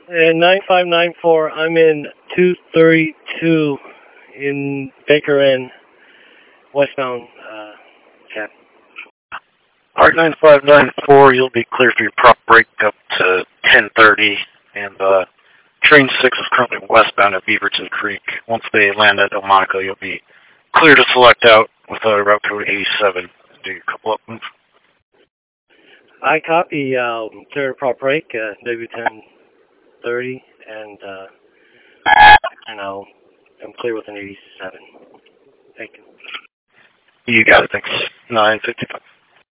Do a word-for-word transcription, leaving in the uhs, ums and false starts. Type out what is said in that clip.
And nine five nine four, I'm in two thirty-two in Baker Inn, westbound, uh, Cap. Art nine five nine four, you'll be clear for your prop break up to ten thirty, and uh, train six is currently westbound at Beaverton Creek. Once they land at Delmonico, you'll be clear to select out with uh, route code eighty-seven. Do your couple up move. I copy, uh, clear to prop break, uh, maybe ten thirty, and, uh, and I'll, I'm clear with an eighty-seven. Thank you. You got it, thanks. nine fifty-five.